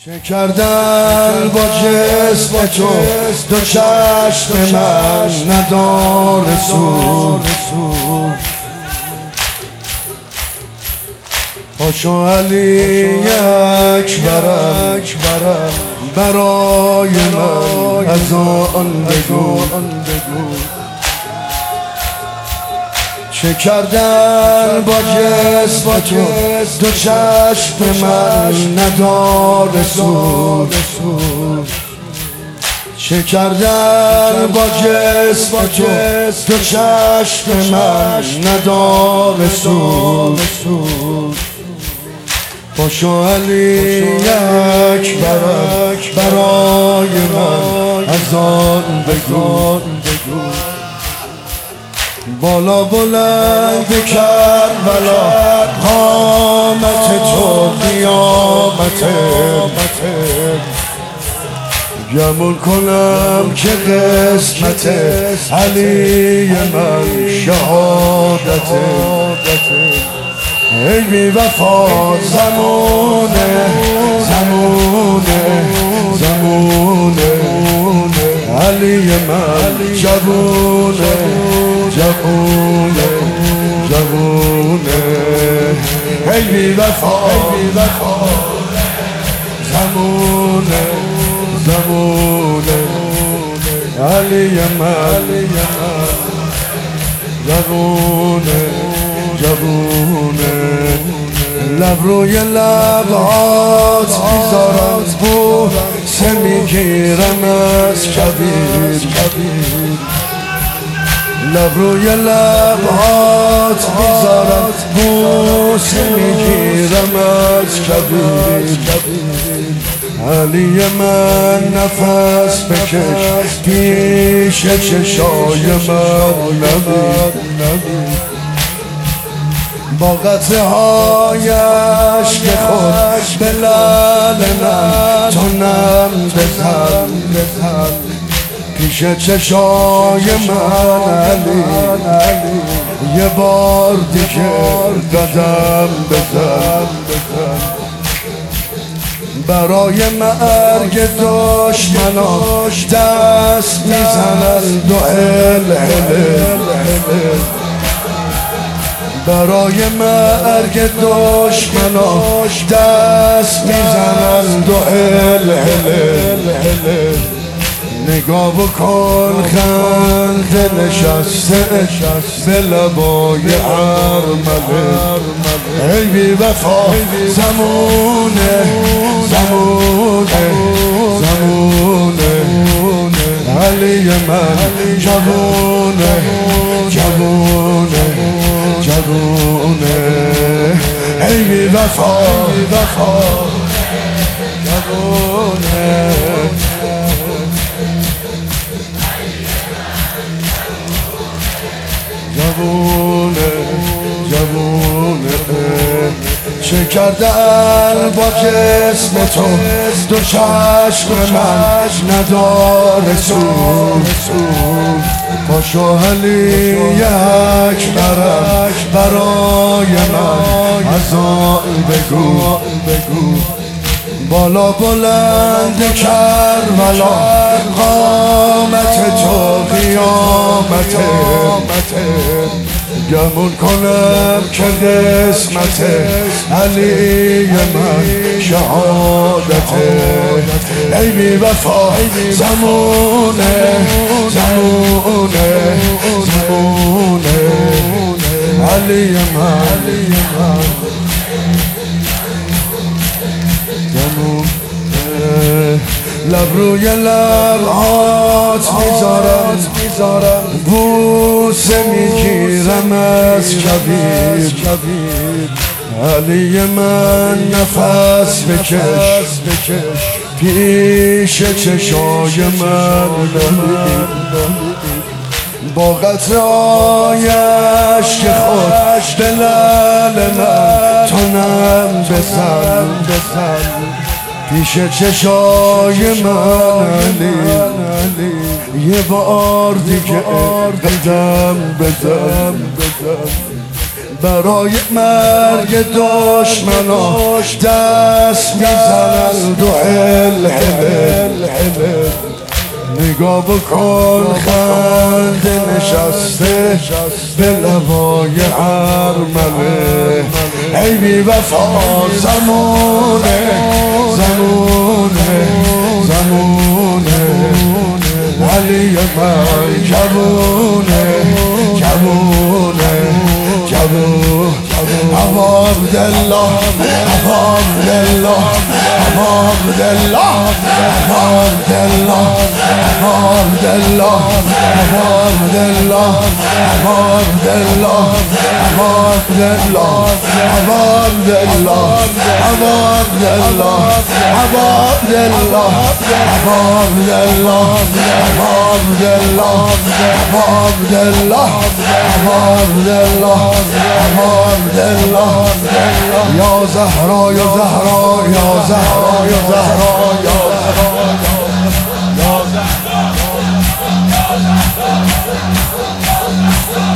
چه کردن با جسم تو دو چشم من نداره سود پاشو علی اکبرم برای من از آن بگو چه کردن با جسم تو دو چشم من نداره سود چه کردن با جسم تو دو چشم من نداره سود پاشو علی اکبرم برای من از آن بگو بالا بلند کربلا قامت تو قیامته گمون کنم که قسمت علی من شهادته ای بی وفا زمونه علی من جوونه ای بی وفا زمونه علی من جوونه لب روی لبات میذارم بوسه میگیرم از کبیر لب روی لبات میذارم بوسه میگیرم از کبیر علی من نفس بکش پیش چشای من نبی با قطره هایش که خود به لعل من تو نم بزن پیش چشای من علی یه بار دیگه قدم بزن برای مرگ دشمناش دست میزنند و برای مرگ دشمناش دست میزنند و نگاه بکن خنده نشسته به لبای ارمله ای بی وفا زمونه علی من جوونه ای بی وفا جوونه چه کردن با جسم تو دو چشم من نداره سود پاشو علی اکبرم برای من از آن بگو بالا بلند کربلا قامت تو قیامته گمون کنم که قسمت علی من شهادته ای بی وفا زمونه علی من لب روی لبات میذارم بوسه میگیرم از کبیر علی من نفس بکش پیش چشای من با قطرهایش که خود به لعل من تو نم بزن پیش چشای من علی یه بار دیگه قدم بزن برای مرگ دشمناش دست میزنند و نگاه بکن خنده نشسته به لبای ارمنه ای بی وفا زمونه زمونه زمونه علی من جوونه جوونه جوونه ابا عبدالله ابا عبدالله ابا عبدالله ابا عبدالله ابا عبدالله ابا عبدالله ابا عبدالله ابا عبدالله ابا عبدالله ابا عبدالله ابا عبدالله ابا عبدالله ابا عبدالله ابا عبدالله ابا عبدالله ابا عبدالله یا زهرا یا زهرا یا زهرا یا زهرا یا زهرا